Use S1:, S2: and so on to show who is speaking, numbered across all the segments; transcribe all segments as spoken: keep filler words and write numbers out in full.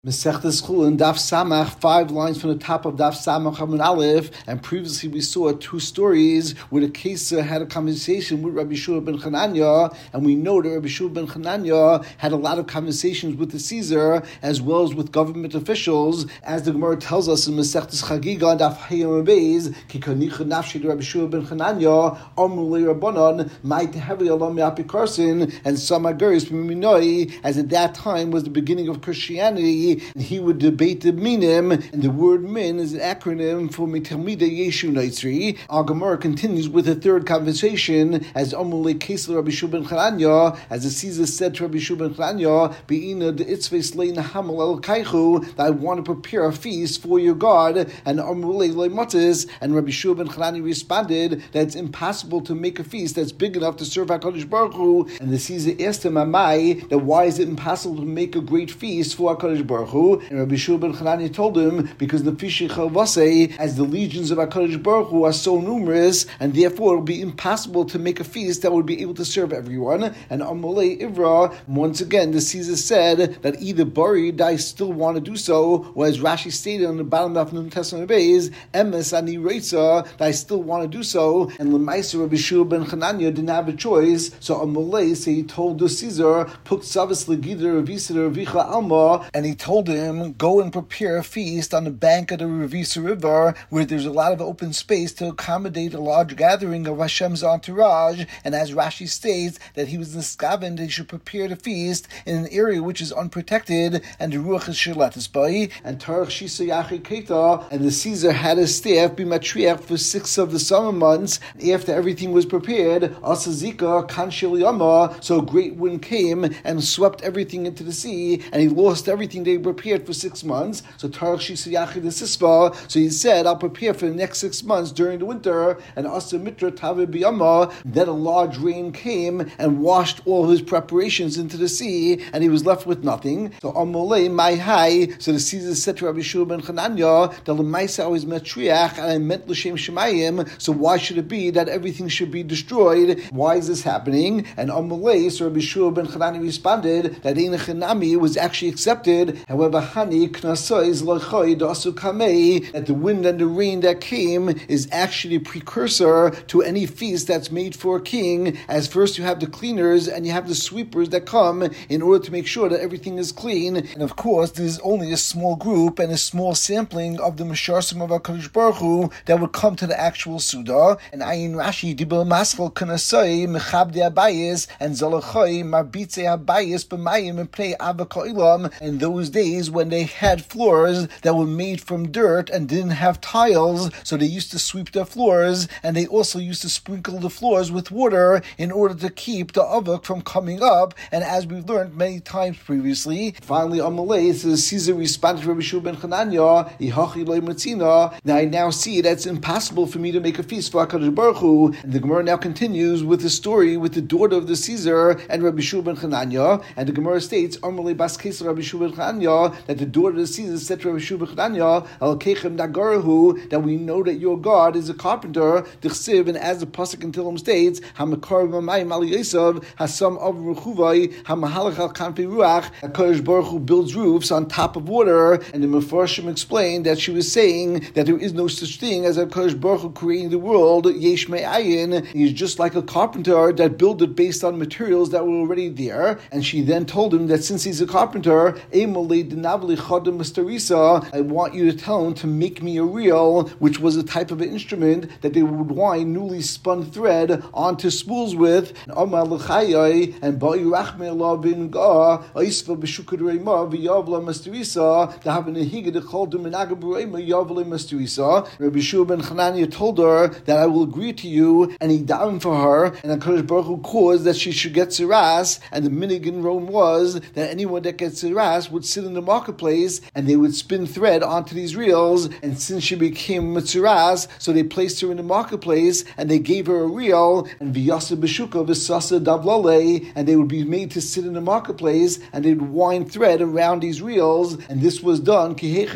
S1: Mesechtes Chulin, Daf Samach, five lines from the top of Daf Samach Hamud Aleph, and previously we saw two stories where the Kesa had a conversation with Rabbi Shua ben Chananya, and we know that Rabbi Shua ben Chananya had a lot of conversations with the Caesar as well as with government officials, as the Gemara tells us in Mesechtes Chagiga, Daf Hayom Beis, Ki Kanicha Nafshi Rabbi Shua ben Chananya, Amru Le Rabbanon, Mai Tehevi Alam Yapi Karsin, and Samaguris Miminoi, as at that time was the beginning of Christianity. And he would debate the minim, and the word min is an acronym for Mitalmida Yeshu Naitzri. Our Gemara continues with a third conversation, as Amule Kesel Rabbi Shua ben Chananya, as the Caesar said to Rabbi Shua ben Chananya, Be'ina de Itzves Leina Hamal El Kaichu, that I want to prepare a feast for your God, and Amule Leimatis, and Rabbi Shua ben Chananya responded that it's impossible to make a feast that's big enough to serve HaKadosh Baruch Hu, and the Caesar asked him, Amai, that why is it impossible to make a great feast for HaKadosh Baruch Hu? And Rabbi Shua ben Chananya told him, because the Fishi Chalvase, as the legions of HaKadosh Baruch Hu are so numerous, and therefore it would be impossible to make a feast that would be able to serve everyone. And Amalei Ivra, once again, the Caesar said that either buried, I still want to do so, or as Rashi stated on the bottom of the New Testament base, Emes Ani Reitza, that I still want to do so. And Lemaisa Rabbi Shua ben Chananya didn't have a choice, so Amalei, so he told the Caesar, Puk Savas Legida Ravisa Ravicha Alma, and he told him, go and prepare a feast on the bank of the Ravisa River, where there's a lot of open space to accommodate a large gathering of Hashem's entourage. And as Rashi states, that he was niskaven, that he should prepare the feast in an area which is unprotected, and the Ruach is shelatis by, and Tarach Shisa Yachi Keita, and the Caesar had his staff be matriach for six of the summer months. After everything was prepared, Asazika Kanshil Yama, so a great wind came and swept everything into the sea, and he lost everything they prepared for six months. So Tarach Shisa Yachi the Sisva, so he said, I'll prepare for the next six months during the winter, and Asa Mitra Tave Biyama, then a large rain came and washed all his preparations into the sea, and he was left with nothing. So Amolei Mai Hai, so the Caesar said to Rabbi Shua ben Chananya, that Lemaisa is Metriach, and I meant L'Shem Shemayim, so why should it be that everything should be destroyed? Why is this happening? And Amolei, so Rabbi Shua ben Chananya responded that Ein Chanami was actually accepted. However, Hani Knasois Lachoi Dasu Kamei, that the wind and the rain that came is actually a precursor to any feast that's made for a king, as first you have the cleaners and you have the sweepers that come in order to make sure that everything is clean. And of course, there's only a small group and a small sampling of the Mesharsim of HaKadosh Baruch Hu that would come to the actual Suda. And Ayin Rashi, Dibel Maschal Kanasai, Mechabde Abayis, and Zalachai, Marbitze Abayis, B'mayim, and Pnei Avakoilam. In those days when they had floors that were made from dirt and didn't have tiles, so they used to sweep their floors, and they also used to sprinkle the floors with water in order to keep the avok from coming up. And as we've learned many times previously, finally Amalei says, Caesar responded to Rabbi Shua ben Chananya, Ihachi loy matzina, now I now see that it's impossible for me to make a feast for HaKadosh Baruch Hu. And the Gemara now continues with the story with the daughter of the Caesar and Rabbi Shua ben Chananya, and the Gemara states, Amalei bas Kesel Rabbi Shua ben Chananya, that the daughter of the Caesar said to Rabbi Shua ben Chananya, Al Kechem Nagarahu, that we know that your God is a carpenter, Dichsiv, and as the pasuk in Tehillim states, Hamakar v'mayim al Yosef, Hasam av ruchuvai, Hamahalach al kanfi ruach, HaKadosh Baruch Hu builds roofs on top of water. And the Mefarshim explained that she was saying that there is no such thing as HaKadosh Baruch Hu creating the world, Yesh Me'ayin. He's just like a carpenter that built it based on materials that were already there. And she then told him that since he's a carpenter, I want you to tell him to make me a reel, which was a type of an instrument that they would wind newly spun thread onto spools with. And Rabbi Shua ben Chananya told her that I will agree to you, and he davened for her, and HaKadosh Baruch Hu caused that she should get siras, and the minig in Rome was that anyone that gets siras would sit in the marketplace, and they would spin thread onto these reels. And since she became mitziras, so they placed her in the marketplace, and they gave her a reel, and v'yasa b'shuka v'sasa davlale, and they would be made to sit in the marketplace, and they would wind thread around these reels. And this was done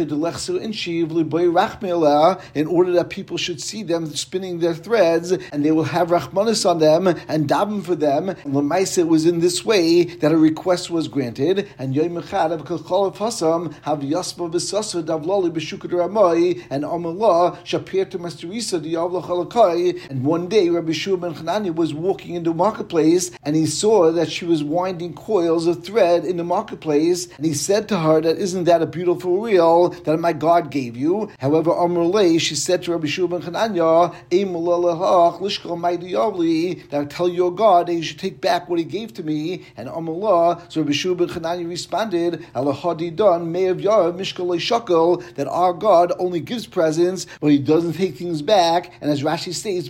S1: in order that people should see them spinning their threads, and they will have rachmanis on them and daven for them. And Lamaisa, it was in this way that a request was granted. And Yom Echad Chalav Hasam have Yasma V'Sasa Davlali B'Shukad Ramai and Amallah Shapir to Masterisa Diavla Chalakai. And one day Rabbi Shua ben Chananya was walking in the marketplace and he saw that she was winding coils of thread in the marketplace, and he said to her that isn't that a beautiful reel that my God gave you? However, Amallah, she said to Rabbi Shua ben Chananya, that I tell your God that you should take back what he gave to me. And Amallah, so Rabbi Shua ben Chananya responded, that our God only gives presents, but he doesn't take things back. And as Rashi states,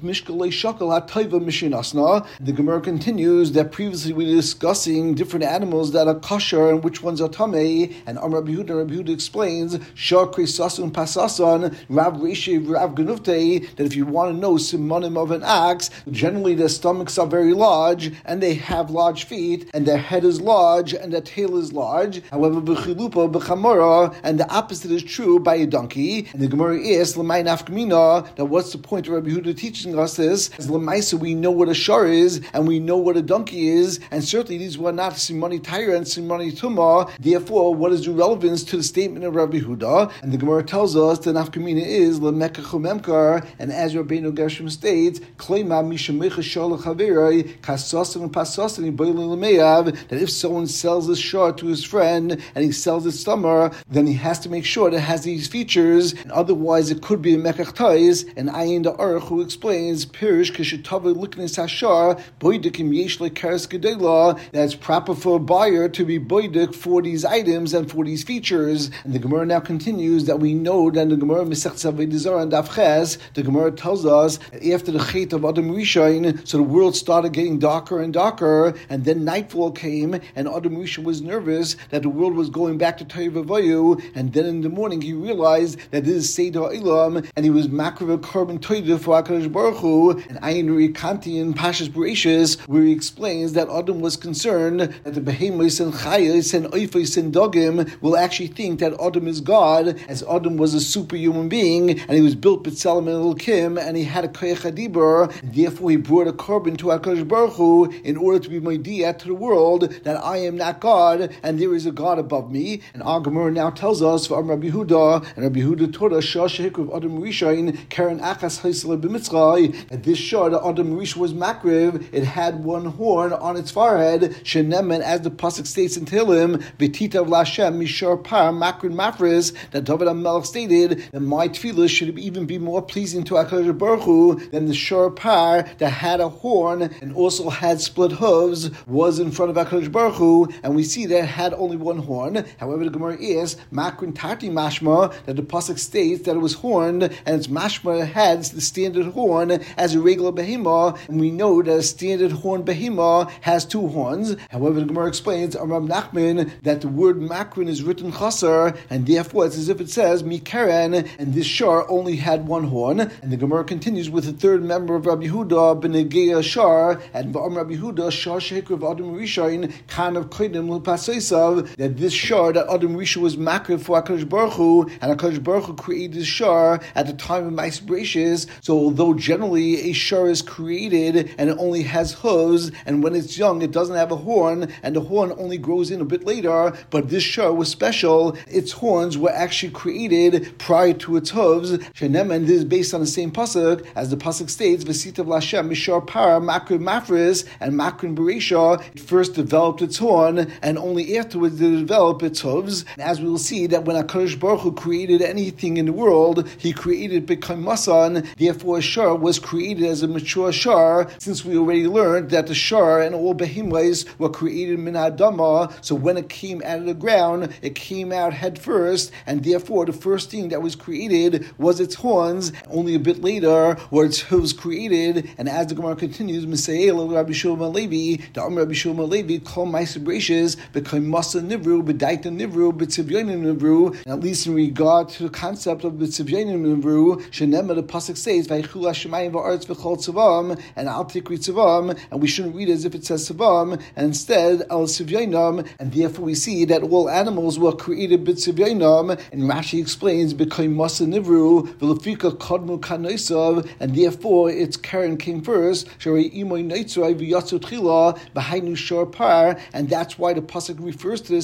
S1: the Gemara continues that previously we were discussing different animals that are kosher and which ones are tamei. And Amar Rabbi Yehuda, Rabbi Yehuda explains, Shar Kresasun Pasasan, Rav Reshe, Rav Ganufte, that if you want to know simonim of an ox, generally their stomachs are very large and they have large feet, and their head is large and their tail is large. However, b'chilupa b'chamora, and the opposite is true by a donkey. And the Gemara is l'may nafkamina, that what's the point of Rabbi Yehuda teaching us this? As l'maysa we know what a shar is and we know what a donkey is, and certainly these were not simoni taira and simoni tuma. Therefore, what is the relevance to the statement of Rabbi Yehuda? And the Gemara tells us the nafkamina is l'mekach umemkar, and as Rabbeinu Gershom states, kleima mishamecha shalach haverai kasasim and pasasim boiling l'meyav, that if someone sells this shar to his friend and he sells its stomach, then he has to make sure that it has these features, and otherwise it could be a mekach tais. And Ayin the Aruch who explains pirish kishutava liknes hashar boidikim yesh lekares gedela, that it's proper for a buyer to be boidik for these items and for these features. And the Gemara now continues that we know that the Gemara Masechet Avodah Zarah and Daf Ches, the Gemara tells us that after the Chet of Adam Rishon, so the world started getting darker and darker, and then nightfall came, and Adam Rishon was nervous that the world was going back to Tohu Vavohu, and then in the morning he realized that this is Seder Ilam, and he was makriv korban toidah for HaKadosh Baruch Hu. And Ayin Rikanti in Pashas Bereshis, where he explains that Adam was concerned that the behemoths and chayos and oifos and dogim will actually think that Adam is God, as Adam was a superhuman being, and he was built b'tzelem and Elokim, and he had a koyach hadibur. Therefore, he brought a korban to HaKadosh Baruch Hu in order to be moidiyah to the world that I am not God, and there is a God above me. And our Gemara now tells us from Rabbi Yehuda, and Rabbi Yehuda taught us Shah Shehikriv Adam Rishon Karen Achas Haisel b'Mitzray, that this Shah, the Adam Rishon was makriv, it had one horn on its forehead, shenemen, as the pasuk states in Tehillim, V'titav Lashem Mishar Par Makrin Mafris, that David HaMelech stated that my tefillah should even be more pleasing to HaKadosh Baruch Hu than the Shar Par that had a horn and also had split hooves was in front of HaKadosh Baruch Hu, and we see that it had only one horn. However, the Gemara is Makrin Tati Mashma, that the pasuk states that it was horned, and its mashma had the standard horn as a regular behemah, and we know that a standard horn behemah has two horns. However, the Gemara explains Amram Nachman that the word makrin is written chasar, and therefore it's as if it says mikaren, and this shar only had one horn. And the Gemara continues with the third member of Rabbi Yehuda Benegeya Shar, and Ba'am Rabbi Yehuda Shar Shehikriv Adam Rishon kind of kodim l'paseisav, that this shar that Adam Rishon was makriv for HaKadosh Baruch Hu, and HaKadosh Baruch Hu created this shar at the time of Ma'aseh Bereshis. So although generally a shar is created and it only has hooves, and when it's young it doesn't have a horn, and the horn only grows in a bit later, but this shar was special. Its horns were actually created prior to its hooves. Shenem, and this is based on the same pasuk as the pasuk states, V'sitav Lashem Mishar Par Makrin Mafris, and Makrin Beresha, it first developed its horn, and only afterwards did it develop its hooves. And as we will see that when HaKadosh Baruch Hu created anything in the world, he created B'kay Masan, therefore a shar was created as a mature shar, since we already learned that the shar and all behemoths were created min Adama, so when it came out of the ground, it came out head first, and therefore the first thing that was created was its horns. Only a bit later were its hooves created. And as the Gemara continues, Misael Rabbi Shulman Levi, the Amr Rabbi Shulman Levi, Kol Ma'aseh Bereshis, became Masa Nivru, B'daita Nivru, B'tzivyonim Nivru, and at least in regard to the concept of B'tzivyonim Nivru, Shenema, the pasuk says, Vaychul Hashemayim v'aretz v'chol tzavam, and Al Tikri tzavam, and we shouldn't read it as if it says tzavam, and instead Al Sivyonim, and therefore we see that all animals were created B'tzivyonim, and Rashi explains, became Masa Nivru, V'lefika Kodmu Kanoisav, and therefore its Karen came first, Sharei Imoy Neitzrai v'yatzu tchila, B'hainu Shar Par, and that's why the pasuk refers to this as a shar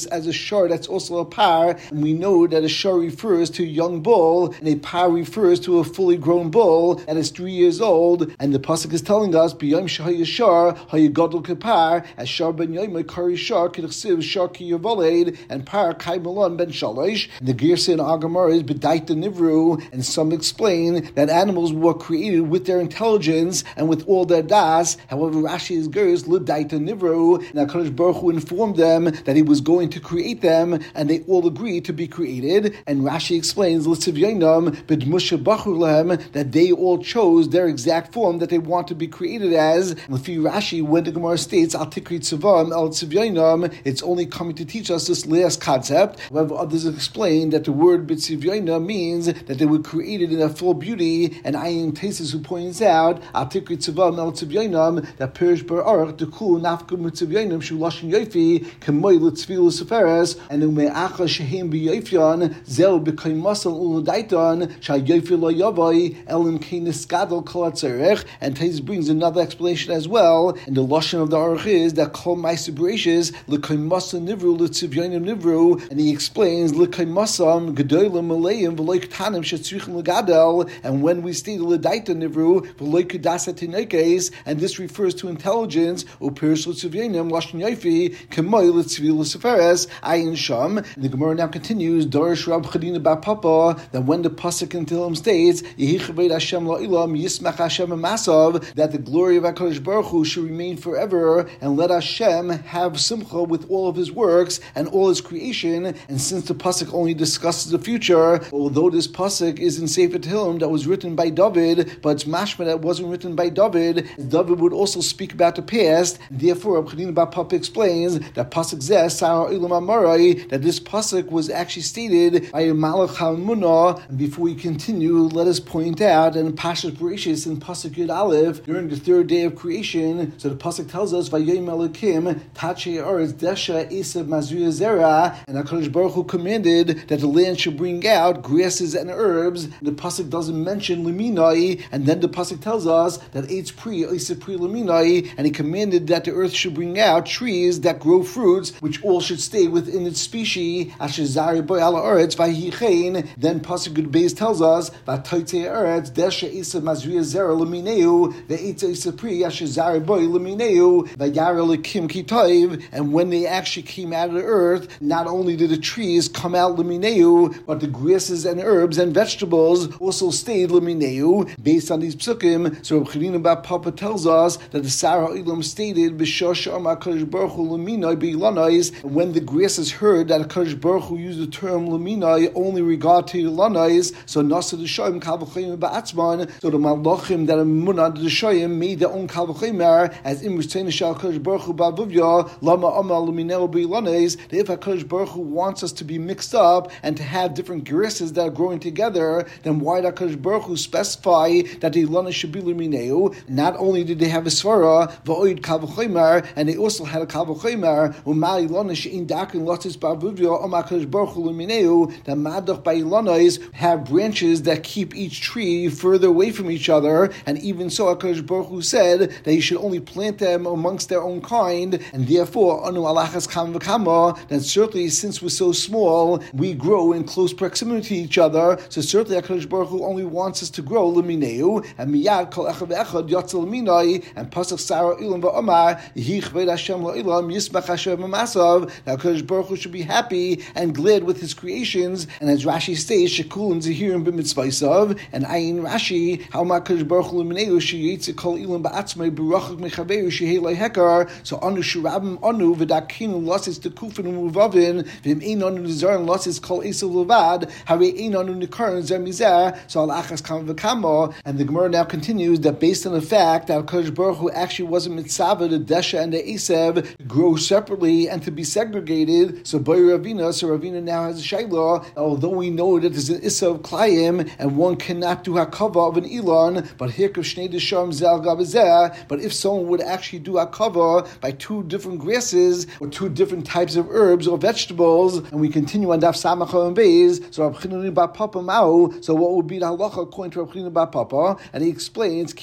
S1: shar that's also a par, and we know that a shar refers to a young bull, and a par refers to a fully grown bull that is three years old, and the pasuk is telling us, B'yom shahaya shar, hayagadol kapar, as shar ben yoyma kari shar, k'dechsiv shar ki yavoled, and par kai malon ben shalosh. The Girsa in Agamar is B'daita nivru, and some explain that animals were created with their intelligence and with all their das. However, Rashi is Gers L'daita nivru, and HaKadosh Baruch Hu informed them that He was going to create them, and they all agreed to be created. And Rashi explains L'tzivyainam b'dmusha bachur lehem, that they all chose their exact form that they want to be created as. Lefi Rashi, when the Gemara states Al tikri tzivam el tzivyainam, it's only coming to teach us this last concept. However, others explain that the word b'tzivyaina means that they were created in their full beauty. And Ayin Tesis, who points out Al tikri tzivam el tzivyainam, that Perish bar arach dekul nafku mitzivyainam shu lashon yofi kemoy l'tzvilu seferes, and ume'acha shehem b'yofion zel b'kay masal uludaiton shal yofi lo yavai elim kenis gadol kol hatzerech. And Tesis brings another explanation as well, and the lashon of the arach is that kol ma'aser bereishis l'kay masal nivru l'tzivyainam nivru, and he explains l'kay masam gedolim maleim v'loy ktanim shetzrichim l'gadol, and when we state l'daita nivru v'loy kedasa tinekes, and this refers to intelligence, upirish l'tzivyainam lashon yofi kemoy l'tzvil l'seferes ayin sham. The Gemara now continues, Dorish Rab Chadina bar Papa, that when the pasuk in Tehillim states Yehi chaved Hashem la'ilam yismach Hashem amasav, that the glory of HaKadosh Baruch Hu should remain forever, and let Hashem have simcha with all of His works and all His creation. And since the pasuk only discusses the future, although this pasuk is in Sefer Tehillim that was written by David, but it's mashma that wasn't written by David, David would also speak about the past. Therefore, Rab Chadina bar Papa explains that pasuk zeh Sarah Ilam Amarai, that this pasuk was actually stated by a Malach HaMunah. And before we continue, let us point out that in Pashas Bereshis in pasuk Yud Aleph, during the third day of creation, so the pasuk tells us Vayom Elokim Tachei Aretz Desha Esav Mazuya Zera, and HaKadosh Baruch Hu commanded that the land should bring out grasses and herbs. The pasuk doesn't mention Liminai, and then the pasuk tells us that Eitz Pri Esav Pri Liminai, and he commanded that the earth should bring out trees that grow fruits, which all should stay within its species. Asher Zari Boy Ala Eretz Vayichein. Then pasuk Yud Beis tells us Vatoitei Eretz Desha Esav Mazuya Zera Limineu Ve'etz Esav Pri Asher Zari Boy Limineu Vayara Lekim Kitayv. And when they actually came out of the earth, not only did the trees come out Limineu, but the grasses and herbs and vegetables also stayed Limineu. Based on these psukim, so Reb Chadina bar Papa tells us that the Sarah Ilam stated B'shosh Amar HaKadosh Baruch Hu Liminai B'Ilanais. When the grasses heard that HaKadosh Baruch Hu used the term Liminai only regard to Ilanais, so Nasa D'Shoyim Kal V'Choyim Ba'atzman, so the Malachim that are Munad D'Shoyim made their own Kal V'Choyim as Im Ritzeinu Shel HaKadosh Baruch Hu Ba'Vuvya Lama Amar Liminai B'Ilanais, that if HaKadosh Baruch Hu wants us to be mixed up and to have different grasses that are growing together, then why did HaKadosh Baruch Hu specify that the Ilanais should be Limineu? Not only did they have a svara v'oid kal v'chomer, and they also had a kal v'chomer u'ma Ilanais she'in dakin lotzis ba'vuvya Amar HaKadosh Baruch Hu Limineu, that madach by Ilanais have branches that keep each tree further away from each other, and even so HaKadosh Baruch Hu said that you should only plant them amongst their own kind, and therefore anu alachas kam v'kama, that certainly since we're so small, we grow in close proximity to each other, so certainly HaKadosh Baruch Hu only wants us to grow Limineu, and miyad kol echad ve'echad yotzal Liminai, and pasuk Sarah Ilam v'Omar Yehi chaved Hashem la'ilam yismach Hashem amasav, that HaKadosh Baruch Hu should be happy and glad with His creations. And as Rashi states, Shekul and Zehirim b'mitzvaysav, and Ayin Rashi, how HaKadosh Baruch Hu Limineu sheyetze kol ilam ba'atzmei b'rachak mechaveru shehei lo hekar, so anu shurabim anu v'dakinu losis tekufin u'muvavin v'im ein anu nizarin losis kol esav levad harei ein anu nikarin zer mizeh, so al achas kam v'kama. And the Gemara now continues that based on the fact that HaKadosh Baruch Hu actually wasn't mitzvah the Desha and the Esav grow separately and to be segregated, so by Ravina, so Ravina now has a shayla, although we know that there's an Issa of Klayim and one cannot do Hakava of an Elon, but here Shnei Desham Zel Gabazeh, but if someone would actually do Hakava by two different grasses or two different types of herbs or vegetables, and we continue on Daf Samach and Beis, so Rab Chadina bar Papa Mao, so what would be the halacha according to Rab Chadina bar Papa? And he explains,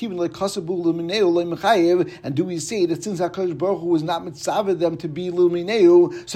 S1: and do we say that since HaKadosh Baruch Hu was not mitzvah them to be Lumineu, so therefore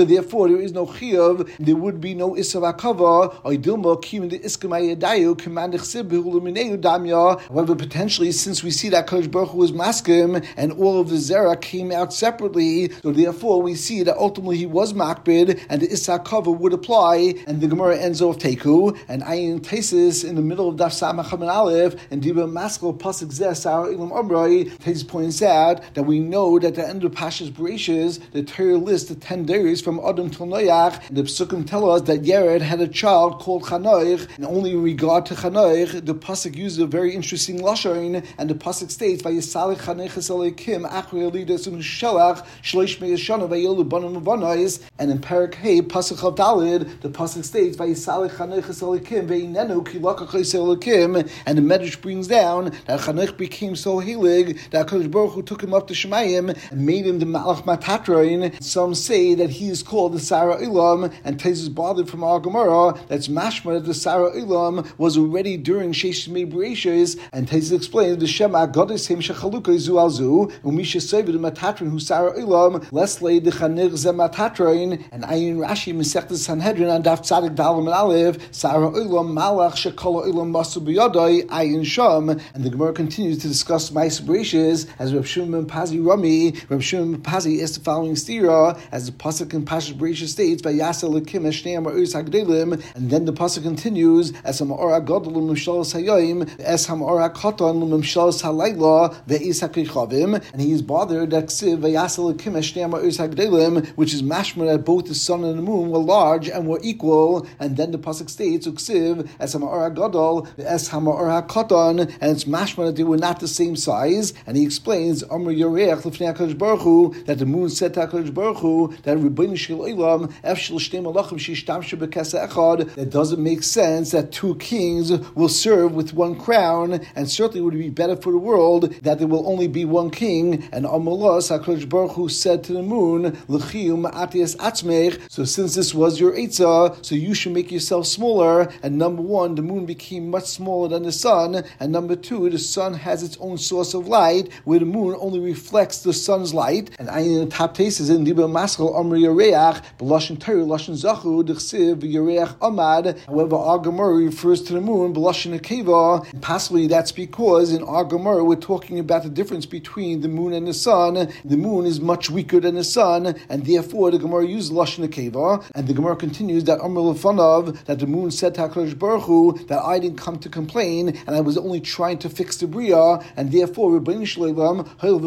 S1: therefore there is no chiyuv, there would be no isav akava, or dilma kim the iskamayadayu command chsib damya. However, potentially, since we see that Kodesh Baruch Hu was maskim and all of the zera came out separately, so therefore we see that ultimately he was makbid and the isa akava would apply, and the Gemara ends off teku and ayin tesis in the middle of daf samach and aleph and diba maskal pasuk zeh sar ilam amrei. Tesis points out that we know that the end of Pashas Bereshis, the Torah lists the ten days from Adam till Noach. The Psukim tell us that Yered had a child called Chanoich, and only in regard to Chanoich, the pasuk uses a very interesting lashon, and the pasuk states, "Vayisalech Chanoich Esalekim Achrei Elidas U'Shelach Shloish Me'Yashana Vayelu Banim U'Banais." And in Parak Hey pasuk Chav Daled, the pasuk states, "Vayisalech Chanoich Esalekim Ve'inenu Ki Lakach Esalekim," and the Medrash brings down that Chanoich became so hilig that Kodesh Baruch Hu took him up to Shemayim and made him the Malach Matatrain. Some say that he is called the Sarah Ilam, and Tais is bothered from our Gemara that's mashma that the Sarah Ilam was already during Sheish Mei Bereshis, and Tais explains the Shema Goddess Him Shechaluka Zu Al Zu Umisha Sevid Matatrain Hu Sarah Ilam Leslie the Chanir Ze Matatrain, and Ayin Rashi Masechta Sanhedrin and Daf Tzadik Dalam and Aleph Sarah Ilam Malach Shekala Ilam Masu B'Yadai Ayin Sham. And the Gemara continues to discuss Ma'aser Bereshis as Rav Shimon Pazi Rami. Rav Shimon Pazi is the following stira, as the pasuk in Pashas Bereshis states, "Vayasa lekim eshnei ma'us hagdelim," and then the pasuk continues, "Es hamor hagadol l'mimshalos hayom, es hamor hakatan l'mimshalos halayla ve'is hakichavim," and he is bothered that ksiv "Vayasa lekim eshnei ma'us hagdelim," which is mashma that both the sun and the moon were large and were equal, and then the pasuk states, "Uksiv es hamor hagadol es hamor hakatan," and it's mashma that they were not the same size, and he explains, "Amr Yoreach l'fnei HaKadosh Baruch Hu," that the moon said to HaKadosh Baruch Hu that Rebbeinu Shel Olam Ef Shel Shtei Malachim Shishtamshu B'Kesa Echad, that doesn't make sense that two kings will serve with one crown, and certainly would be better for the world that there will only be one king. And Amalos HaKadosh Baruch Hu said to the moon, L'chiu Ma'atias Atzmech, so since this was your Eitzah, so you should make yourself smaller. And number one, the moon became much smaller than the sun, and number two, the sun has its own source of light, where the moon only reflects the sun's light. And I in the top tases in Dibur Maskal Amr Yareach, B'Lashon Torah Lashon Zachu D'Chsiv Yareach Amad. However, our Gemara refers to the moon B'Lashon Akeva, and possibly that's because in our Gemara we're talking about the difference between the moon and the sun. The moon is much weaker than the sun, and therefore the Gemara uses Lashon Akeva. And the Gemara continues that Amr Lefanav, that the moon said to HaKadosh Baruch Hu that I didn't come to complain, and I was only trying to fix the Bria, and therefore Rebbeinu Shel Olam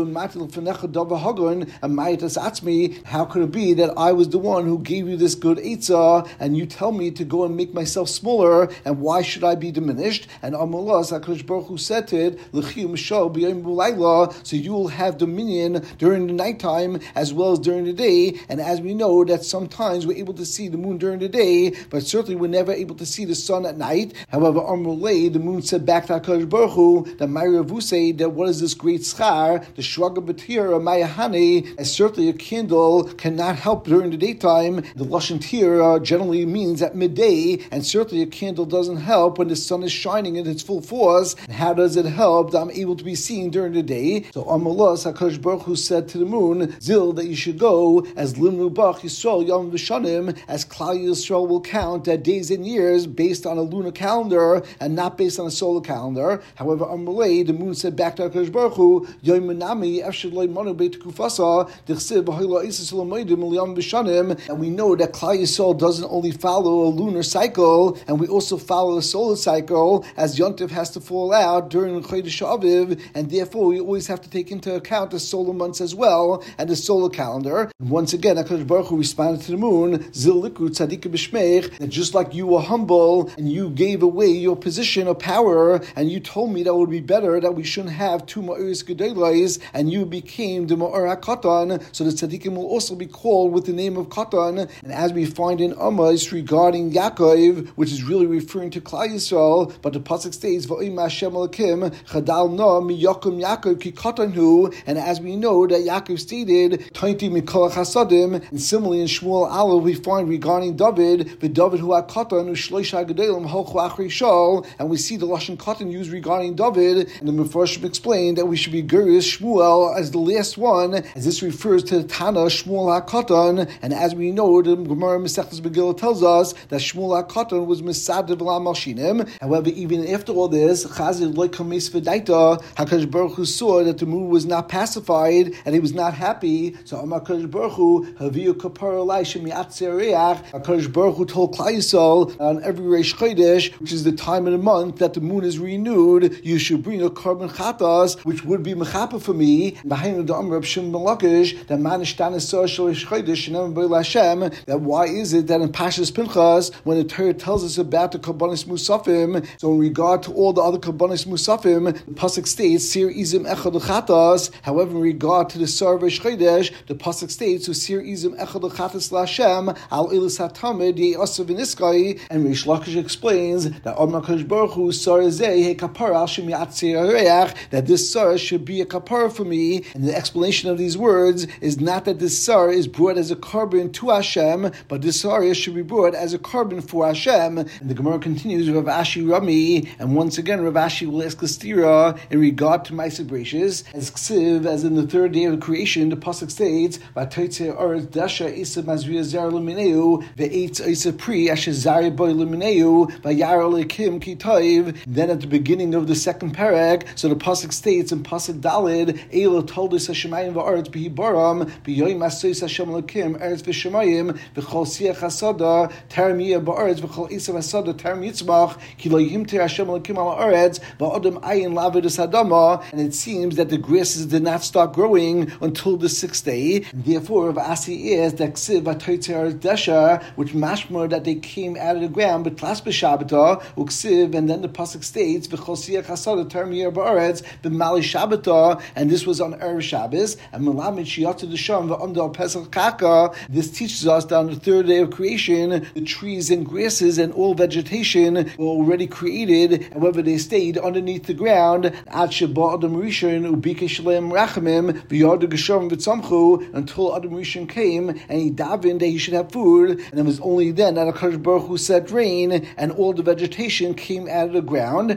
S1: how could it be that I was the one who gave you this good Eitzah, and you tell me to go and make myself smaller, and why should I be diminished? And Amalas HaKadosh Baruch Hu said to it, so you will have dominion during the nighttime as well as during the day. And as we know that sometimes we're able to see the moon during the day, but certainly we're never able to see the sun at night. However, Amrulay, the moon said back to HaKadosh Baruch Hu, that Ma'iravu say that what is this great schar, the Shraga B'Tira Mayahane, as certainly a candle cannot help during the daytime. The Lashon Tira generally means at midday, and certainly a candle doesn't help when the sun is shining in its full force. And how does it help that I'm able to be seen during the day? So Amalas HaKadosh Baruch Hu said to the moon, Zil, that you should go as Limnu Bach Yisrael Yom V'Shanim, as Klal Yisrael will count that days and years based on a lunar calendar and not based on a solar calendar. However, Amalei, the moon said back to HaKadosh Baruch Hu, Yom Menami Efshel Loy Manu Beit Kufasa D'Chsiv V'Hoyla Isis L'Moedim L'Yom V'Shanim, and we know that Klal Yisrael doesn't only follow a lunar cycle, and we also follow a solar cycle, as Yontif has to fall out during Chodesh Aviv, and therefore we always have to take into account the solar months as well and the solar calendar. And once again, HaKadosh Baruch Hu responded to the moon, Zil Likud Tzaddik B'Shmeich, that just like you were humble and you gave away your position of power, and you told me that it would be better that we shouldn't have two Ma'oris Gedolos, and you became the Ma'or HaKatan, so the Tzaddikim will also be called with the name of Katan. And as we find in Amos regarding Yaakov, which is really referring to Klal Yisrael, but the pasuk states V'Oim Hashem Elokim Chadal Na Miyakum Yaakov Ki Katanhu, and as we know that Yaakov stated Tainti Mikol Chasadim, and similarly in Shmuel Aleph we find regarding David the David who had Katan Ushloisha Gedolim Holchu Achri Shal, and we see the Lashon Katan used regarding David, and the Mefarshim explained that we should be Gurius Shmuel as the last one, as this refers to the Tana Shmuel HaKatan, and as we know, the Gemara Masechtas Megillah tells us that Shmuel HaKatan was Misadev Malshinim. However, even after all this, Chazir Lo Kames V'Daita, HaKadosh Baruch Hu saw that the moon was not pacified and he was not happy. So Amar HaKadosh Baruch Hu, Haviyu Kapara Lai Shem Yatzir Reach. HaKadosh Baruch Hu told Klal Yisrael on every Reish Chodesh, which is the time of the month that the moon is renewed, you should bring a carbon chatas, which would be mechapa for me. Behind the Amr of Shem Malakish, that Manishtan is so Reish Chodesh and Amr Hashem. That why is it that in Pashas Pinchas, when the Torah tells us about the Karbanis Musafim, so in regard to all the other Karbanis Musafim, the pasuk states Sir Izim Echad Chatas. However, in regard to the Sar Reish Chodesh, the pasuk states Sir Izim Echad Chatas LaShem Al Ilis Hatamid Ye Asav Niskai. And Reish Lakish explains that Amar Kadosh Baruch Hu Sar Zeh He Kapara Al Shem Yatzir Reach, that this Sar should be a kapara for me. And the explanation of these words is not that this Sar is brought as a carbon to Hashem, but this Sar should be brought as a carbon for Hashem. And the Gemara continues, Rav Ashi Rami, and once again Rav Ashi will ask the stira in regard to Ma'aseh Bereishis, as Ksiv, as in the third day of creation, the pasuk states, "V'toitze Oretz Dasha Isa Mazriya Zar Lumineu, Ve'etz Isa Pri Asher Zar Boy Lumineu, V'yar Alekim Kitayv." Then at the beginning of the second parak, so the pasuk states in pasuk Dalid, "Elo told us Hashemayim v'Oretz B'Hibaram B'Yoyim Asois Hashem Alekim Eretz V'Shemayim V'Chol Siach Hasada Terem Yeh Ba'Oretz V'Chol Isav Hasada Terem Yitzmach Ki Lo Yimter Hashem Alekim Al Haaretz V'Adam Ayin Lavedus Adama." And it seems that the grasses did not start growing until the sixth day. And therefore, Rav Asi is that Ksiv V'Toitzer Desha, which mashmor that they came out of the ground, but Tlas B'Shabbata Uksiv, and then the pasuk states V'Chol Siach Hasada Terem Yeh Ba'Oretz B'Mali Shabbata, and this was on Erev Shabbos. And Melamed Shiyatu Desham V'Amdal Pesach Kaka. This teaches us that on the third day of creation, the trees and grasses and all vegetation were already created. However, they stayed underneath the ground until Adam Rishon came and he davened that he should have food, and it was only then that HaKadosh Baruch Hu sent rain and all the vegetation came out of the ground.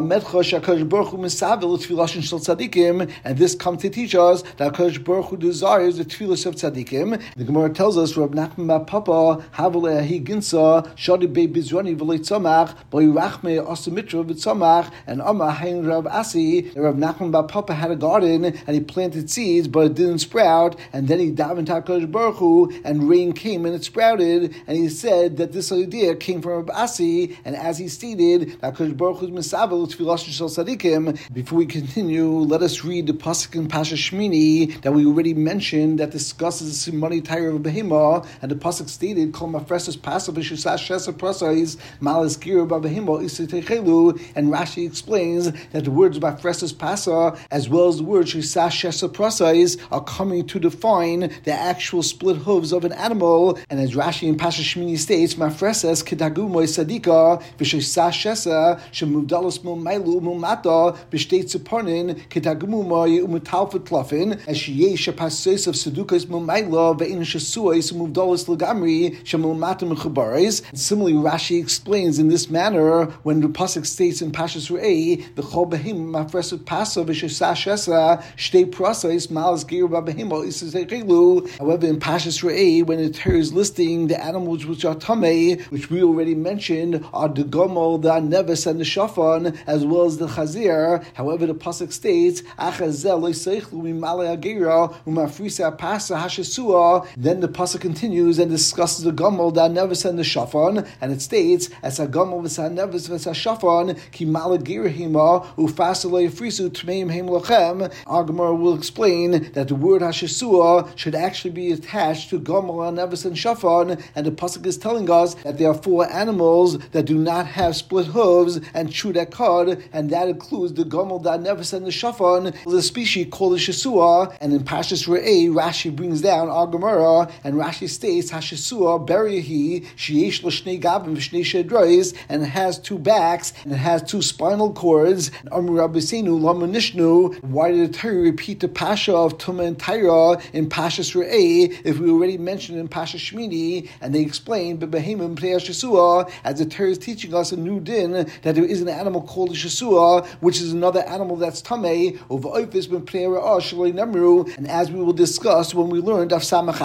S1: And this comes to teach us that HaKadosh Baruch Hu desires the tefillos of tzaddikim. The Gemara tells us, Rav Nachman bar Papa Havale Ahi Ginsa Shadi Be Bizrani V'Lei Tzomach Boi Rachme Asamitra V'Tzomach, and Amar Hein Rav Asi. Rav Nachman bar Papa had a garden and he planted seeds, but it didn't sprout. And then he davened to HaKadosh Baruch Hu, and rain came and it sprouted. And he said that this idea came from Rav Asi, and as he stated, that HaKadosh Baruch Hu's Misavel Tfilas Shel Tzadikim. Before we continue, let us read the pasuk in Pasha Shmini that we already mentioned that discusses the Simoni Tyre of Behema, and the pasuk stated, "Kol mafreses pasav v'shusas shesa prosais malas giru b'behema isitechelu." And Rashi explains that the words mafreses pasa as well as the word shusas shesa prosais are coming to define the actual split hooves of an animal. And as Rashi in Pasha Shmini states, mafreses kedagumoy sadika v'shusas shesa shemuvdalos mil mailu mil mata b'shtei tziponin kedagumoy u'mutalfet tlafin as sheyesh pasos of sedukas mil maila ve'in shesuais muvdalos legamri shemil matam mechubaris. Similarly, Rashi explains in this manner when the pasuk states in Pashas Re'ei, the chol behim mafreset pasa v'shesas shesa shtei prosais malas geir b'behimo isizeilu. However, in Pashas Re'ei, when the Torah is listing the animals which are tamei, which we already mentioned, are the gomel, the neves, and the shafan, as well as the chazir. However, the pasuk states achazel loiseichlu mimalei agira umafrisa pasa hashesua. Then the pasuk continues and discusses the gomel, the neves, and the shafan, and it states as a gomel v'sa neves v'sa shafan ki malad girahima ufasa loyafrisu tmeim heim lachem. Our Gemara will explain that the word hashesua should actually be attached to gomel, neves, and shafan, and the pasuk is telling us that there are four animals that do not have split hooves and chew their cud, and that includes the gomel, the neves, and the shafan, the species called the shesua. And in Pashas Re'ei, Rashi brings down our Gemara, and Rashi states hashesua beriahi sheyesh l'shnei gavim v'shnei shedrois, and it has two backs and it has two spinal cords. Amru Rabbeinu Lamu Nishnu. Why did the Torah repeat the pasha of Tumah and Taira in Pashas Re'ei if we already mentioned in Pasha Shmini? And they explained b'behemim pnei shesua, as the Torah is teaching us a new din that there is an animal called a shesua, which is another animal that's tamei over oifis ben pnei ra'ah shaloi nemru. And as we will discuss when we learn Daf Samach Aleph,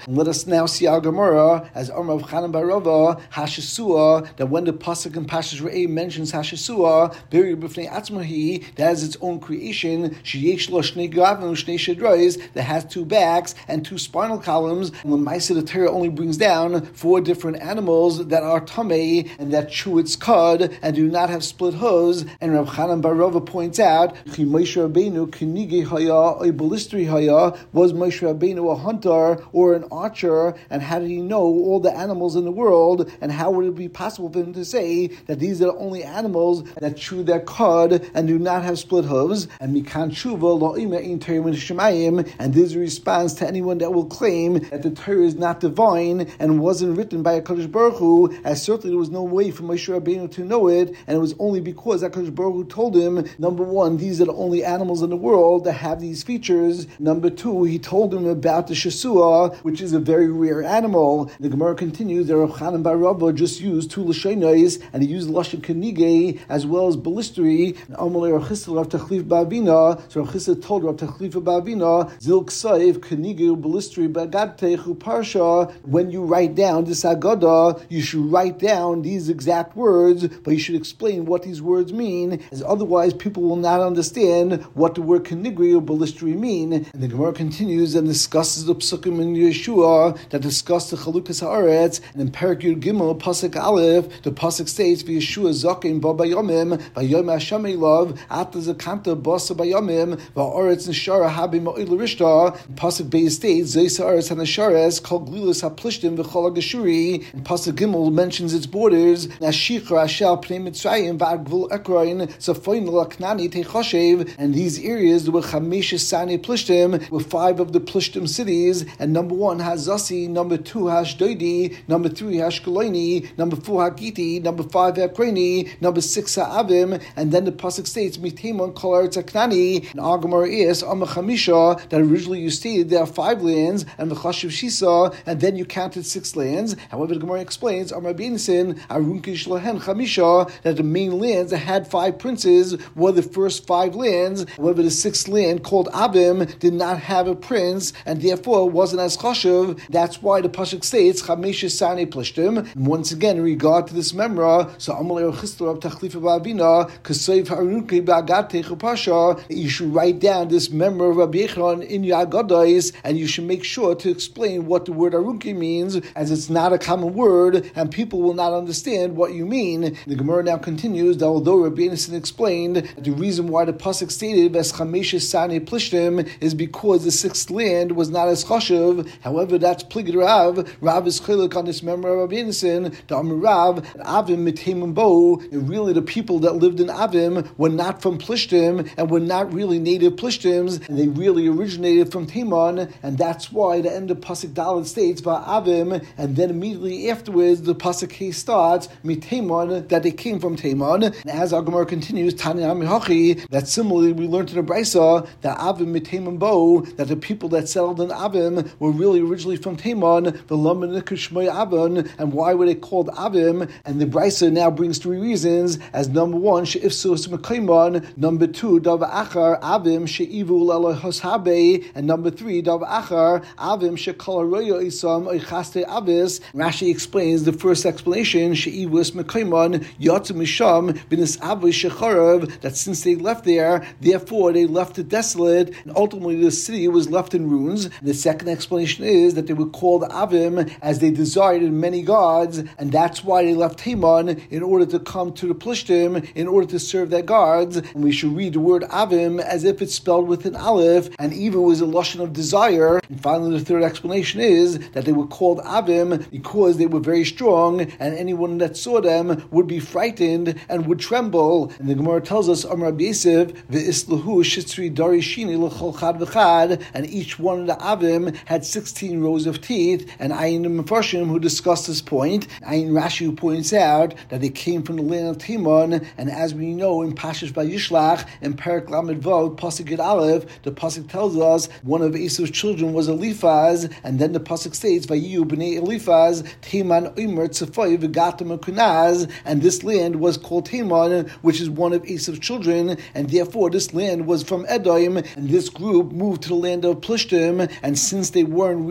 S1: And let us now see our Gemara as Amar of Chanan bar Rava Hashesua, that when the pasuk in Pashas Re'eh mentions Hashesua, buried b'fnei atzmahi, that has its own creation, sheyesh lo shnei gavim shnei shedrois, that has two backs and two spinal columns. And when Ma'aseh the Torah only brings down four different animals that are tamei and that chew its cud and do not have split hooves. And Rav Chanan bar Rava points out, Chi Moshe Rabbeinu kinige haya or balistri haya, was Moshe Rabbeinu a hunter or an archer, and how did he know all the animals in the world? And how would it be possible for him to say that these are the only animals that chew their cud and do not have split hooves? And mikan tshuva lo ima in Torah min shemayim, and this is a response to anyone that will claim that the Torah is not divine and wasn't written by a Kadosh Baruch Hu, as certainly there was no way for Moshe Rabbeinu to know it, and it was only because that Kadosh Baruch Hu told him, number one, these are the only animals in the world that have these features. Number two, he told him about the Shesua, which is a very rare animal. The Gemara continues that Rav Chanan bar Rava just used two Lashonos, and he used Lashon Kenige as well as Balistri. Amalei Rav Chisda Rav Tachlif Ba'avina, so Rav Chisda told Rav Tachlif Ba'avina, Zil K'sayv Kenige Balistri Ba'gadtech Parsha, when you write down this Agada, you should write down these exact words, but you should explain what these words mean, as otherwise people will not understand what the word Kenigri or Balistri mean. And the Gemara continues and discusses the Psukim in Yeshua that discuss the Chalukas Haaretz, and in Perek Yud Gimel, Pasuk Aleph, the Pasuk states, V'Yeshua Zaken Ba Bayomim, V'Yom Hashem Elav, Ata Zakanta Basa Bayomim, V'Aretz Nishara Habi Ma'il Rishta. Pasuk Beis states, Zeis Haaretz HaNashares, Kol Glilus HaPlishtim V'Chol HaGeshuri. And Pasuk Gimel mentions its borders, Nashicha Ashal Pnei Mitzrayim V'Agvul Ekroin, Safoin L'Aknani Techoshev, and these areas there were Chamesh Sani Plishtim, with five of the Plishtim cities, and number one has Zasi, number two Hashdodi, number three Hashkeloni, number four Hagiti, number five Hakreni, number six Ha'avim, and then the pasuk states Mitemon Kol Eretz Haknani. And our Gemara is Amar Chamisha, that originally you stated there are five lands, and the Chashiv Shisa, and then you counted six lands. However, the Gemara explains Amar Beinsin Arunkish Lahen Chamisha, that the main lands that had five princes were the first five lands. However, the sixth land called Abim did not have a prince, and therefore wasn't as chashuv. That's why the pasuk states Chamesh Sani Plishtim. And once again, in regard to this memra, so Amalei Rav Chisda Rav Tachlif Ba'avina, Kaseiv Harunki Ba'agatech Pasha, you should write down this memra of Rabbi Yechon in your Agadais, and you should make sure to explain what the word Arunki means, as it's not a common word, and people will not understand what you mean. The Gemara now continues that although Rabbi Yonasan explained that the reason why the pasuk stated as Chamesh Sani Plishtim is because the sixth land was not as chashuv. However, that's Pligid Rav. Rav is chiluk on this memra of Rabbi Yonasan, the Amar Rav, Avim Mitemim Bo, and really the people that lived in Avim were not from Plishtim, and were not really native Plishtims, and they really originated from Teman, and that's why the end of pasuk Dalet states Va'avim, and then immediately afterwards the pasuk K starts Miteman, that they came from Teman. And as our Gemara continues, Tanya Mihachi, that similarly we learned in the Brisa that Avim Mitemim Bo, that the people that settled in Avim were really originally from Teman, the Laman Nikashmoy Avon, and why were they called Avim? And the Brisa now brings three reasons, as number one, She'ifsus Mekaiman, number two, Dav Achar, Avim She'ivu Lelohos Habe, and number three, Dav Achar, Avim She'kol Haroyo Isam Oichaste Avis. Rashi explains the first explanation, She'ivus Mekaiman, Yatsu Misham, Binis Avis Shecharav, that since they left there, therefore they left it desolate, and ultimately the city was left in ruins. And the second explanation is that they were called Avim as they desired many gods, and that's why they left Teman in order to come to the Plishtim, in order to serve their gods. And we should read the word Avim as if it's spelled with an Aleph, and even was a lashon of desire. And finally, the third explanation is that they were called Avim because they were very strong, and anyone that saw them would be frightened and would tremble. And the Gemara tells us, Amar Rabbi Yosef, V'islahu shitzri darishini l'chol chad v'chad, and each one of the Avim had sixteen rows of teeth. And Ayin Mefarshim, who discussed this point, Ayin Rashi, who points out that they came from the land of Teman, and as we know in Pashas Vayishlach, in Perek Lamed Vav, Pasuk Gid Aleph, the Pasuk tells us one of Esau's children was Eliphaz, and then the Pasuk states, Vayiyu b'nei Eliphaz, Teman Omer Tzefay v'gatam Kunaz, and this land was called Teman, which is one of Esau's children, and therefore this land was from Edom, and this group moved to the land of Plishtim, and since they weren't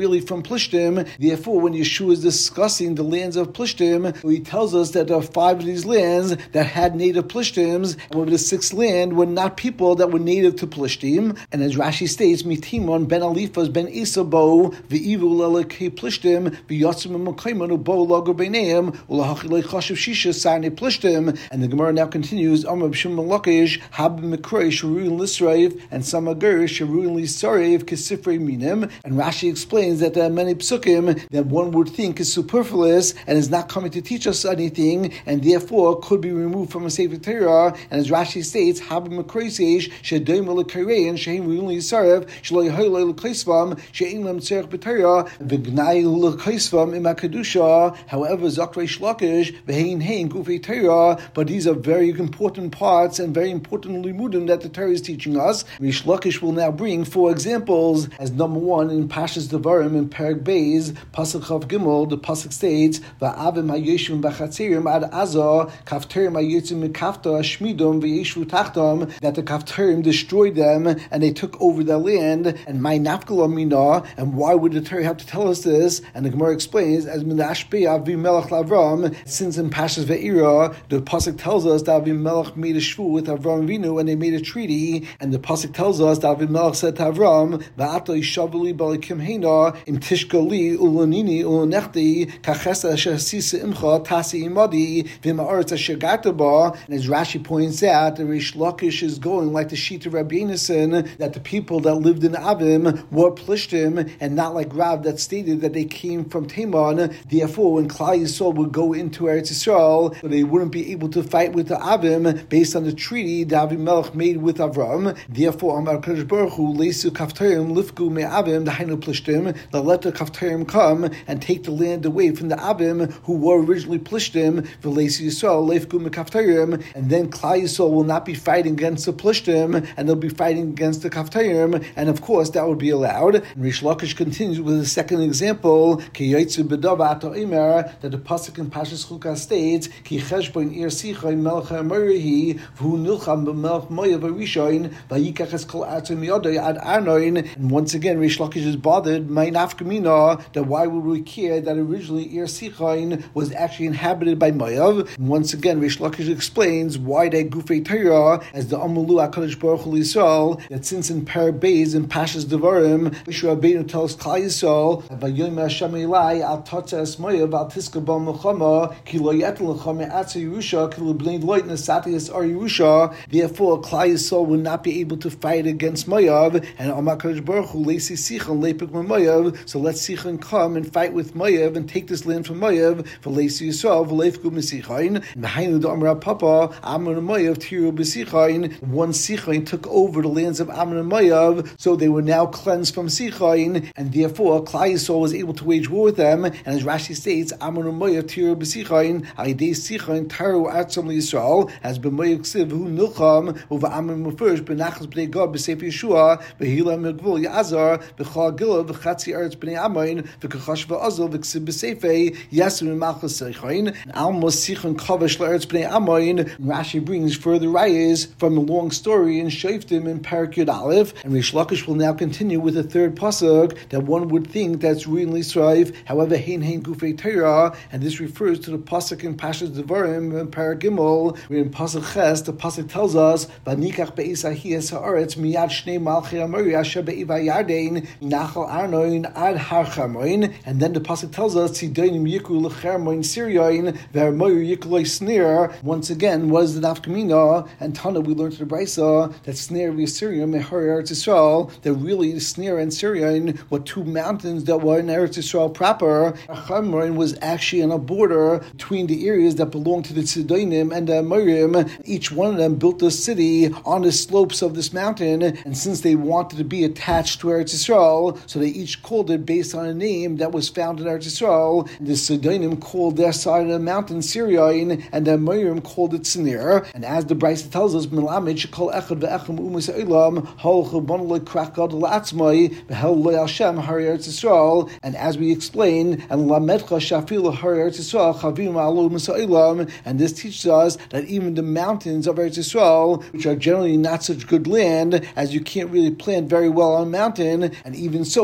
S1: really from Plishtim. Therefore, when Yeshua is discussing the lands of Plishtim, he tells us that there are five of these lands that had native Plishtims, and over the sixth land were not people that were native to Plishtim. And as Rashi states, Mitimon ben Alifas ben Isabo v'ivul elokei Plishtim v'yotzim m'koimon ubo logo b'neim ulahachilei chashav shisha sarnei Plishtim. And the Gemara now continues, Amar b'shum malakish hab mikroi sharuin lisraiv and samagur sharuin lisaraiv kesifrei minim. And Rashi explains that there are many psukim that one would think is superfluous and is not coming to teach us anything, and therefore could be removed from a Sefer Torah. And as Rashi states, Hab Makroisesh Shedoim L'Karein Shehem Ruin L'Yisarev Shlo Yehoy L'Kaisvam She'im Lem Tzerich B'Torah V'Gnai L'Kaisvam Im HaKedusha. However, Zakrei Shlokish V'Hein Hein Gufei Torah. But these are very important parts and very important limudim that the Torah is teaching us. Rish Lakish will now bring four examples. As number one, in Pashas Devarim in Perek Beis Pasuk Chav Gimel, the pasuk states, "Va'avim hayeshuvim b'chatzerim ad Azah, kafterim hayetzim mikafta shmidum v'yeshu tachtam," that the kafterim destroyed them and they took over their land. And my nafkala mina, and why would the Torah have to tell us this? And the Gemara explains, as Midashpei Avimelech Lavram, since in Pashas Ve'ira the pasuk tells us that Avimelech made a shvu with Avram Avinu and they made a treaty, and the pasuk tells us that Avimelech said to Avram, "Va'ata yishavuli balikim heina im tishkali ulanini ulanechti kachesa shasisa imcha tasi imadi v'ma'aretz ashergata ba." And as Rashi points out, the Rish Lakish is going like the sheet of Rabbi Yonasan, that the people that lived in Avim were Plishtim, and not like Rav that stated that they came from Teman. Therefore, when Klal Yisrael would go into Eretz Yisrael, they wouldn't be able to fight with the Avim based on the treaty that Avimelech made with Avram. Therefore, Amar Kadosh Baruch Hu leisu kaftarim lifgu me'avim dahainu Plishtim, that let the kaftarim come and take the land away from the Avim who were originally Plishtim. V'leisu Yisrael leifgu me'kaftarim, and then Klal Yisrael will not be fighting against the Plishtim, and they'll be fighting against the kaftarim, and of course that would be allowed. And Rish Lakish continues with the second example, Ki Yotzu B'Dava Ato Imer, that the pasuk in Pashas Chukah states, Ki Cheshbon Ir Sichon Melech HaMorihi V'hu Nilcham B'Melech Moav HaRishon V'yikach Es Kol Atzim Yodai Ad Arnoin. And once again, Rish Lakish is bothered, my nafkamina, that why would we care that originally Ir Sichon was actually inhabited by Moav? And once again, Rish Lakish explains why they Gufei Torah, as the Amalu HaKadosh Baruch Hu Yisrael, that since in Perek Beis in Pashas Devarim, Moshe Rabbeinu tells Klal Yisrael, Vayom Hashem Elai al Tatza Es Moav al Tiska Bal Melchama Ki Lo Yetel Lecha Me'atza Yerusha Ki Lo Bnei Loit Nesati Es Ar Yerusha. Therefore, Klal Yisrael will not be able to fight against Moav, and Amar HaKadosh Baruch Hu Leisi Sichon Leipik Moav. So let Sichon come and fight with Moav and take this land from Moav. For Leisi Yisrael V'Leifku Mesichon. Mehainu D'Amar Papa Ammon and Moav Tiru B'Sichon. One Sichon took over the lands of Ammon and Moav, so they were now cleansed from Sichon, and therefore Klal Yisrael was able to wage war with them. And as Rashi states, Ammon and Moav Tiru B'Sichon Alidei Sichon Taru Atzam Yisrael, as B'Moav Ksiv Hu Nilcham over Ammon Mefurish B'Nachas B'nei Gad B'Sefer Yeshua B'Hila Megvul Yazar B'Chal Gila V'Chatzi Eretz B'nei Ammon V'Kachash V'Azal V'Ksiv B'Sefer Yasu Malchus Sichon and Almos Sichon Kavesh L'Eretz B'nei Ammon. Rashi brings further rayas from the long story in Shoftim in Perek Yud Aleph, and Rish Lakish will now continue with the third pasuk that one would think that's really strive. However, Hein Hein Gufei Torah, and this refers to the pasuk in Pashas Devarim in Perek Gimel, where in pasuk Ches the pasuk tells us, "V'nikach be'is ahiyas ha'aretz miyad shnei malchei Amori asher be'iva yardein nachal Arnoin ad har Charmoin." And then the pasuk tells us, "Tzidonim yikru l'Charmoin Siryoin v'Harmoir yikloi snir." Once again, what is the nafkamina? And Tana, we learned to the Brisa that Snir and Syrian mehar Eretz Yisrael, that really Snir and Syrian were two mountains that were in Eretz Yisrael proper. Charmoin was actually on a border between the areas that belonged to the Tzidonim and the Amorim. Each one of them built a city on the slopes of this mountain, and since they wanted to be attached to Eretz Yisrael, so they each called it based on a name that was found in Eretz Yisrael. The Tzidonim called their side of the mountain Syrian, and the Amorim called it Snir. And as the Brisa tells us, Melamed shekol echad ve'echem u'mis ha'olam hol chubon le'krak gad la'atzmai v'hel le'Hashem har Eretz Yisrael. And as we explain, and lamedcha shafil har Eretz Yisrael chavim alo u'mis ha'olam. And this teaches us that even the mountains of Eretz Yisrael, which are generally not such good land, as you can't really plant very well on a mountain, and even so, the goyim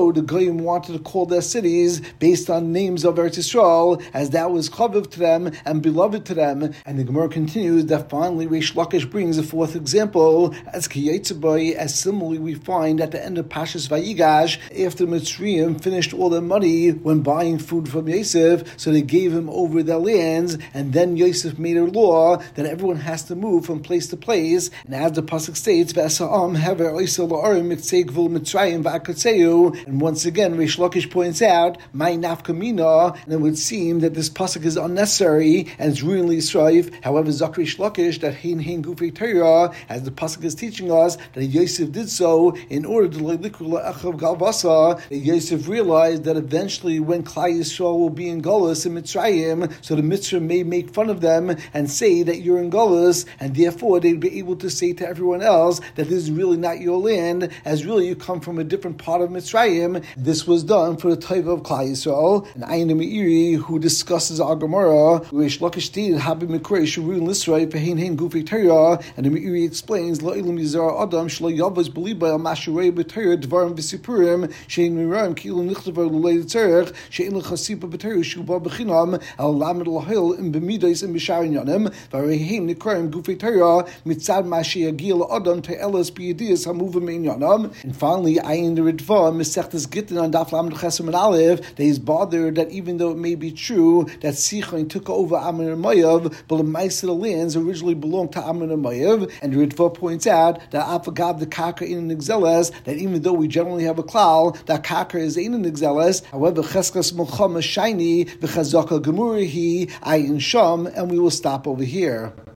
S1: Mitzrayim wanted to call their cities based on names of Eretz Yisrael, as that was chaviv to them and beloved to them. And the Gemara continues that finally Reish Lakish brings a fourth example, as Kiyotzebai, as similarly we find at the end of Pashas Vayigash, after Mitzrayim finished all their money when buying food from Yosef, so they gave him over their lands, and then Yosef made a law that everyone has to move from place to place. And as the pasuk states, "V'asa'am hever oisel la'arim mitzei gvul Mitzrayim v'akatzeu." And once again, Reish Lakish points out, "My nafkamina," and it would seem that this pasuk is unnecessary and it's ruinly strife. However, Zakri Shlokish that hein hein gufei Torah, as the pasuk is teaching us that Yosef did so in order to lelikula achav galvasa. That Yosef realized that eventually, when Klal Yisrael will be in Golus in Mitzrayim, so the Mitzrayim may make fun of them and say that you're in Golus, and therefore they'd be able to say to everyone else that this is really not your land, as really you come from a different part of Mitzrayim. This was done for the Taiva of Klal Yisrael. And Ayin Meiri, who discusses our Gemara, Reish Lakish stated, "Habi Mikrei Shurun Lisrei Ve'Hein Hein Gufei Torah," and the Meiri explains, "La'ilam Yizar Adam Shlo Yavos Beliba Al Mashrei B'Torah Dvarim V'Sipurim Shein Miraim Kilu Nichtavar L'Lei Tzarech Shein L'Chasipa B'Torah Shuba B'Chinam Al Lamed L'Hil in B'Midas in B'Sharin Yanim V'Reheim Nikraim Gufei Torah Mitzad Mashi Yagil Adam Te'elas B'Yediyas Hamuvim Ein Yanam." And finally, Ayin the Ritva Mesechtes Gittin on Daf Lamed Chesem and Aleph, that he's bothered that even though it may be true that Sichon took over Ammon and Moav, but the mice of the lands originally belonged to Ammon and Moav. And the Ritva points out that Afagav the Kaka in an Exeles, that even though we generally have a klal, that Kaka is in an Exeles. However, Cheskas Mulchama Shiny, the Chazaka Gemurihi, Ayin Sham, and we will stop over here.